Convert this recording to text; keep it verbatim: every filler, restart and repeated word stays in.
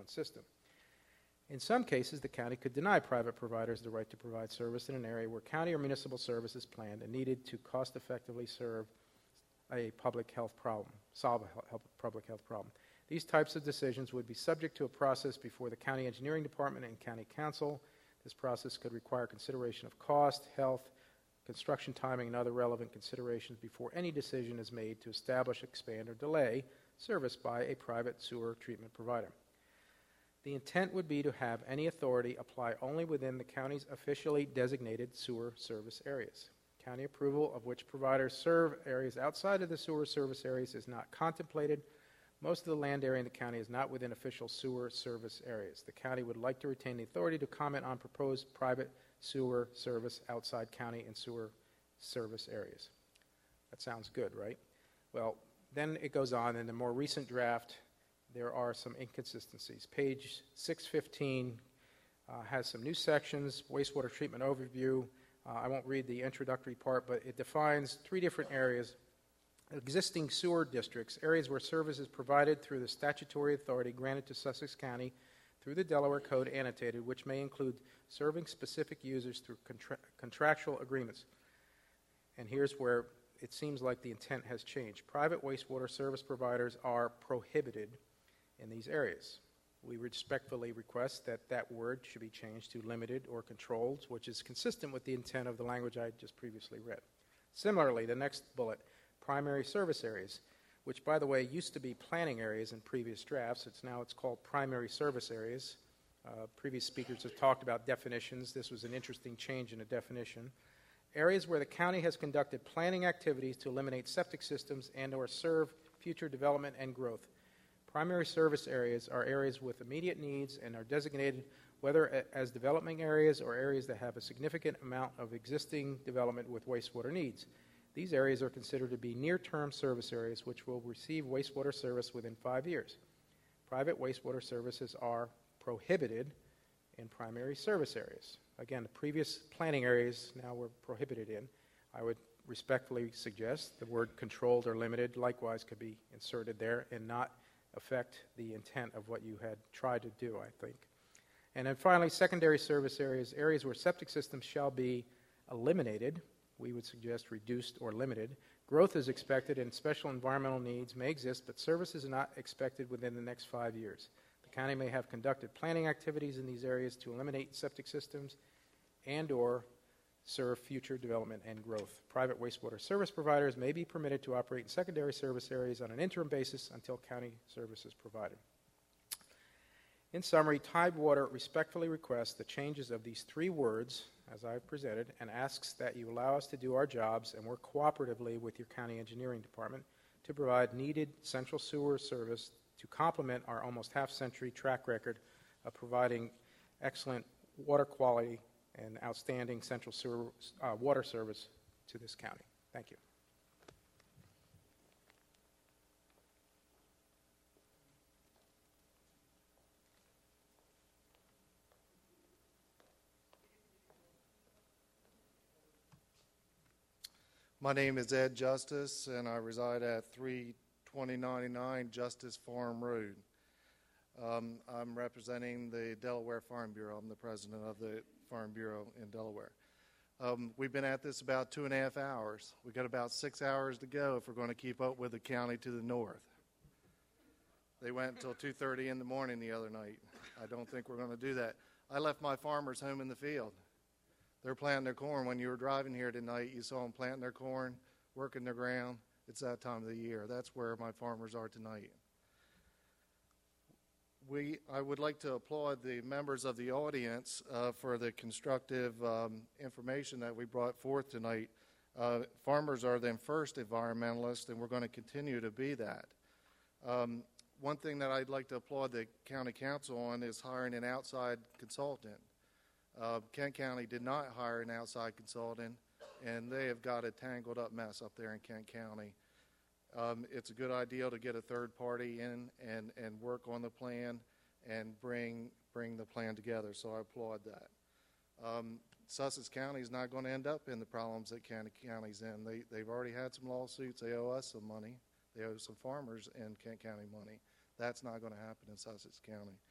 one system. In some cases, the county could deny private providers the right to provide service in an area where county or municipal service is planned and needed to cost-effectively serve a public health problem, solve a health, public health problem. These types of decisions would be subject to a process before the county engineering department and county council. This process could require consideration of cost, health, construction timing, and other relevant considerations before any decision is made to establish, expand, or delay service by a private sewer treatment provider. The intent would be to have any authority apply only within the county's officially designated sewer service areas. County approval of which providers serve areas outside of the sewer service areas is not contemplated. Most of the land area in the county is not within official sewer service areas. The county would like to retain the authority to comment on proposed private sewer service outside county and sewer service areas. That sounds good, right? Well, then it goes on. In the more recent draft, there are some inconsistencies. Page six fifteen uh, has some new sections, wastewater treatment overview. Uh, I won't read the introductory part, but it defines three different areas. Existing sewer districts, areas where service is provided through the statutory authority granted to Sussex County through the Delaware Code annotated, which may include serving specific users through contra- contractual agreements. And here's where it seems like the intent has changed. Private wastewater service providers are prohibited in these areas. We respectfully request that that word should be changed to limited or controlled, which is consistent with the intent of the language I just previously read. Similarly, the next bullet, primary service areas, which, by the way, used to be planning areas in previous drafts. It's now it's called primary service areas. Uh, previous speakers have talked about definitions. This was an interesting change in a definition. Areas where the county has conducted planning activities to eliminate septic systems and or serve future development and growth. Primary service areas are areas with immediate needs and are designated whether as developing areas or areas that have a significant amount of existing development with wastewater needs. These areas are considered to be near-term service areas which will receive wastewater service within five years. Private wastewater services are prohibited in primary service areas. Again, the previous planning areas now we're prohibited in. I would respectfully suggest the word controlled or limited likewise could be inserted there and not affect the intent of what you had tried to do, I think. And then finally, secondary service areas, areas where septic systems shall be eliminated. We would suggest reduced or limited. Growth is expected and special environmental needs may exist, but service is not expected within the next five years. The county may have conducted planning activities in these areas to eliminate septic systems and or serve future development and growth. Private wastewater service providers may be permitted to operate in secondary service areas on an interim basis until county service is provided. In summary, Tidewater respectfully requests the changes of these three words, as I've presented, and asks that you allow us to do our jobs and work cooperatively with your county engineering department to provide needed central sewer service to complement our almost half-century track record of providing excellent water quality and outstanding central sewer uh, water service to this county. Thank you. My name is Ed Justice, and I reside at three twenty ninety-nine Justice Farm Road. Um, I'm representing the Delaware Farm Bureau. I'm the president of the Farm Bureau in Delaware. Um, we've been at this about two and a half hours. We've got about six hours to go if we're going to keep up with the county to the north. They went until two thirty in the morning the other night. I don't think we're going to do that. I left my farmers home in the field. They're planting their corn. When you were driving here tonight, you saw them planting their corn, working their ground. It's that time of the year. That's where my farmers are tonight. We, I would like to applaud the members of the audience uh, for the constructive um, information that we brought forth tonight. Uh, farmers are the first environmentalists, and we're going to continue to be that. Um, one thing that I'd like to applaud the county council on is hiring an outside consultant. Uh, Kent County did not hire an outside consultant, and they have got a tangled up mess up there in Kent County. Um, it's a good idea to get a third party in and, and work on the plan and bring bring the plan together, so I applaud that. Um, Sussex County is not going to end up in the problems that Kent County's in. They, they've already had some lawsuits. They owe us some money. They owe some farmers in Kent County money. That's not going to happen in Sussex County.